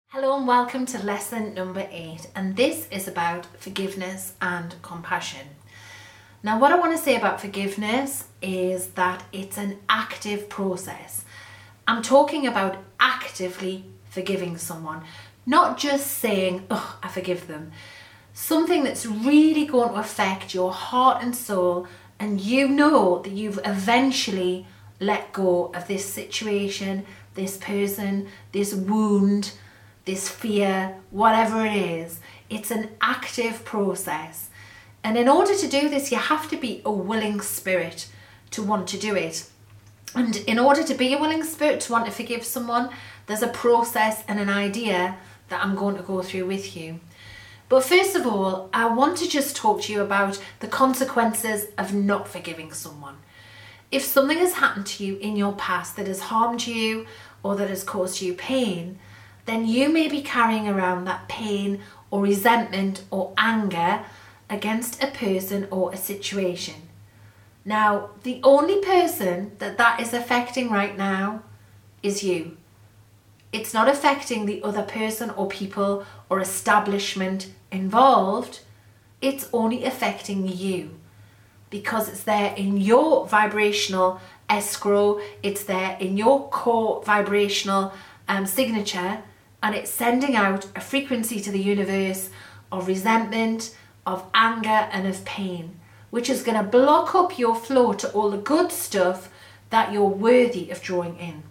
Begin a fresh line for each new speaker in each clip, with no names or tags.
Hello and welcome to lesson number 8, and this is about forgiveness and compassion. Now, what I want to say about forgiveness is that it's an active process. I'm talking about actively forgiving someone, not just saying, "Oh, I forgive them." Something that's really going to affect your heart and soul, and you know that you've eventually let go of this situation, this person, this wound, this fear, whatever it is. It's an active process. And in order to do this, you have to be a willing spirit to want to do it. And in order to be a willing spirit to want to forgive someone, there's a process and an idea that I'm going to go through with you. But first of all, I want to just talk to you about the consequences of not forgiving someone. If something has happened to you in your past that has harmed you or that has caused you pain, then you may be carrying around that pain or resentment or anger against a person or a situation. Now, the only person that is affecting right now is you. It's not affecting the other person or people or establishment involved. It's only affecting you because it's there in your vibrational escrow, it's there in your core vibrational signature, and it's sending out a frequency to the universe of resentment, of anger and of pain, which is going to block up your flow to all the good stuff that you're worthy of drawing in.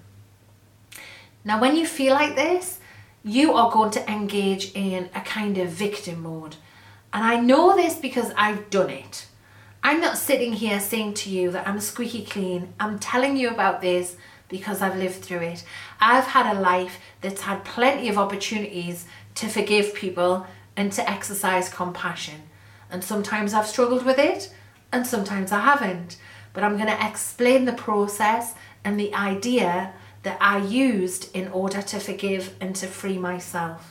Now, when you feel like this, you are going to engage in a kind of victim mode. And I know this because I've done it. I'm not sitting here saying to you that I'm squeaky clean. I'm telling you about this because I've lived through it. I've had a life that's had plenty of opportunities to forgive people and to exercise compassion. And sometimes I've struggled with it and sometimes I haven't. But I'm going to explain the process and the idea that I used in order to forgive and to free myself.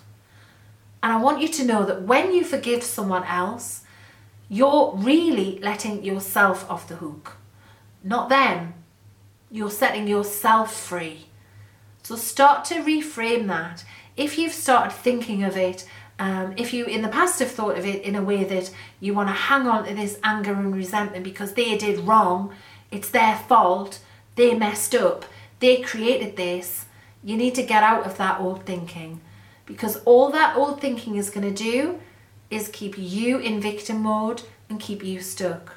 And I want you to know that when you forgive someone else, you're really letting yourself off the hook, not them. You're setting yourself free. So start to reframe that. If you've started thinking of it, if you in the past have thought of it in a way that you want to hang on to this anger and resentment because they did wrong, it's their fault, they messed up, they created this, you need to get out of that old thinking, because all that old thinking is going to do is keep you in victim mode and keep you stuck.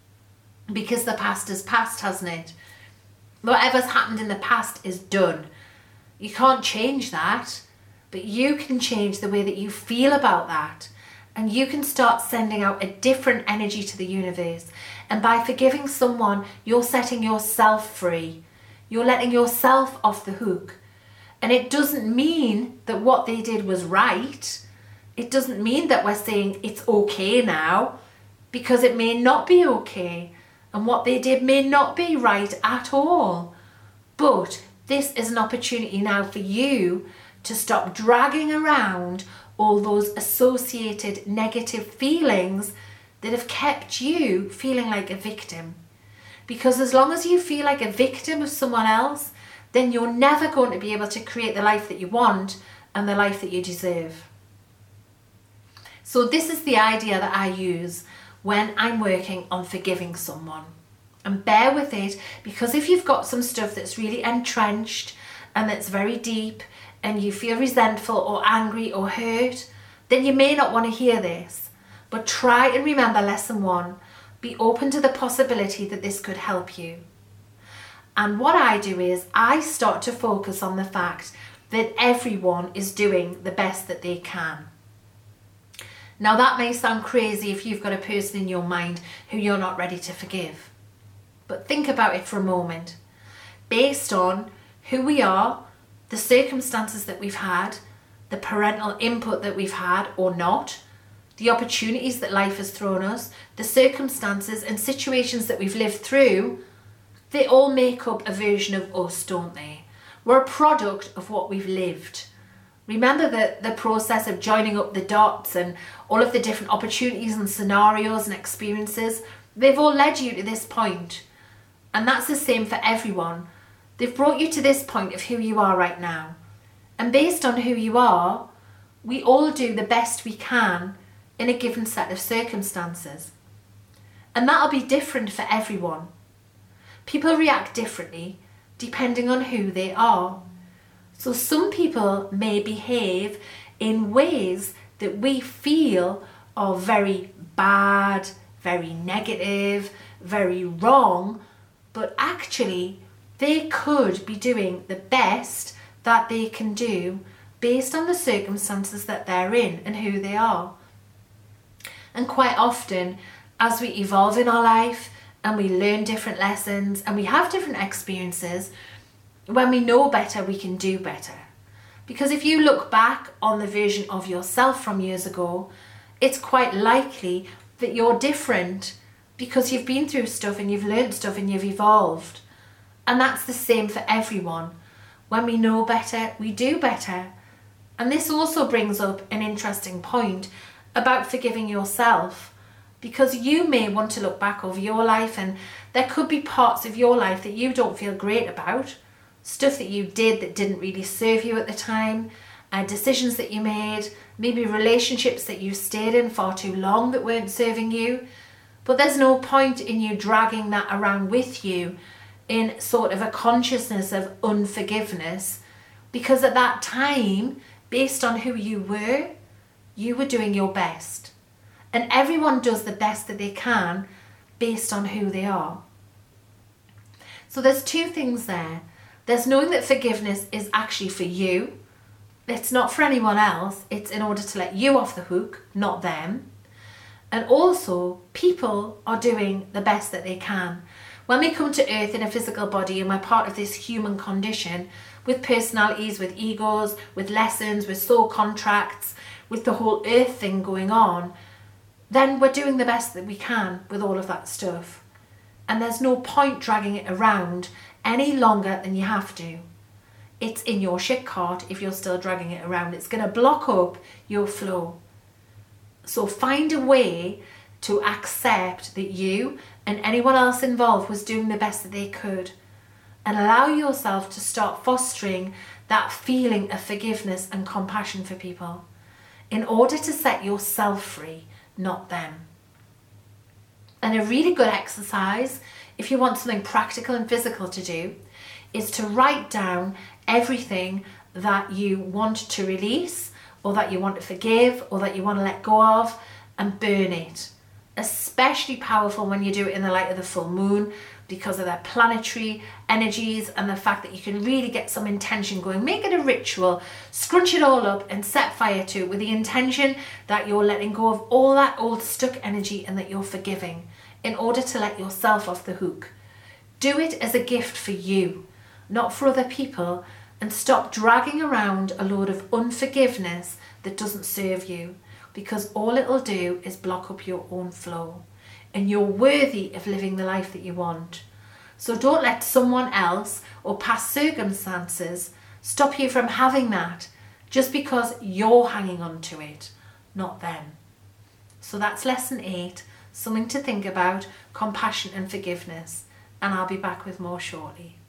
Because the past is past, hasn't it? Whatever's happened in the past is done. You can't change that, but you can change the way that you feel about that. And you can start sending out a different energy to the universe. And by forgiving someone, you're setting yourself free. You're letting yourself off the hook. And it doesn't mean that what they did was right. It doesn't mean that we're saying it's okay now, because it may not be okay. And what they did may not be right at all. But this is an opportunity now for you to stop dragging around all those associated negative feelings that have kept you feeling like a victim. Because as long as you feel like a victim of someone else, then you're never going to be able to create the life that you want and the life that you deserve. So this is the idea that I use when I'm working on forgiving someone. And bear with it, because if you've got some stuff that's really entrenched and that's very deep and you feel resentful or angry or hurt, then you may not want to hear this. But try and remember lesson 1. Be open to the possibility that this could help you. And what I do is I start to focus on the fact that everyone is doing the best that they can. Now, that may sound crazy if you've got a person in your mind who you're not ready to forgive. But think about it for a moment. Based on who we are, the circumstances that we've had, the parental input that we've had or not, the opportunities that life has thrown us, the circumstances and situations that we've lived through, they all make up a version of us, don't they? We're a product of what we've lived. Remember the process of joining up the dots and all of the different opportunities and scenarios and experiences. They've all led you to this point. And that's the same for everyone. They've brought you to this point of who you are right now. And based on who you are, we all do the best we can in a given set of circumstances. And that'll be different for everyone. People react differently depending on who they are. So some people may behave in ways that we feel are very bad, very negative, very wrong, but actually they could be doing the best that they can do based on the circumstances that they're in and who they are. And quite often, as we evolve in our life and we learn different lessons and we have different experiences, when we know better, we can do better. Because if you look back on the version of yourself from years ago, it's quite likely that you're different because you've been through stuff and you've learned stuff and you've evolved. And that's the same for everyone. When we know better, we do better. And this also brings up an interesting point about forgiving yourself, because you may want to look back over your life and there could be parts of your life that you don't feel great about, stuff that you did that didn't really serve you at the time, decisions that you made, maybe relationships that you stayed in far too long that weren't serving you. But there's no point in you dragging that around with you in sort of a consciousness of unforgiveness, because at that time, based on who you were doing your best. And everyone does the best that they can based on who they are. So there's two things there. There's knowing that forgiveness is actually for you. It's not for anyone else. It's in order to let you off the hook, not them. And also, people are doing the best that they can. When we come to earth in a physical body and we're part of this human condition, with personalities, with egos, with lessons, with soul contracts, with the whole earth thing going on, then we're doing the best that we can with all of that stuff. And there's no point dragging it around any longer than you have to. It's in your shit cart if you're still dragging it around. It's going to block up your flow. So find a way to accept that you and anyone else involved was doing the best that they could, and allow yourself to start fostering that feeling of forgiveness and compassion for people in order to set yourself free, not them. And a really good exercise, if you want something practical and physical to do, is to write down everything that you want to release, or that you want to forgive, or that you want to let go of, and burn it. Especially powerful when you do it in the light of the full moon, because of their planetary energies and the fact that you can really get some intention going. Make it a ritual, scrunch it all up and set fire to it with the intention that you're letting go of all that old stuck energy and that you're forgiving in order to let yourself off the hook. Do it as a gift for you, not for other people, and stop dragging around a load of unforgiveness that doesn't serve you, because all it'll do is block up your own flow. And you're worthy of living the life that you want. So don't let someone else or past circumstances stop you from having that just because you're hanging on to it, not them. So that's lesson 8, something to think about, compassion and forgiveness. And I'll be back with more shortly.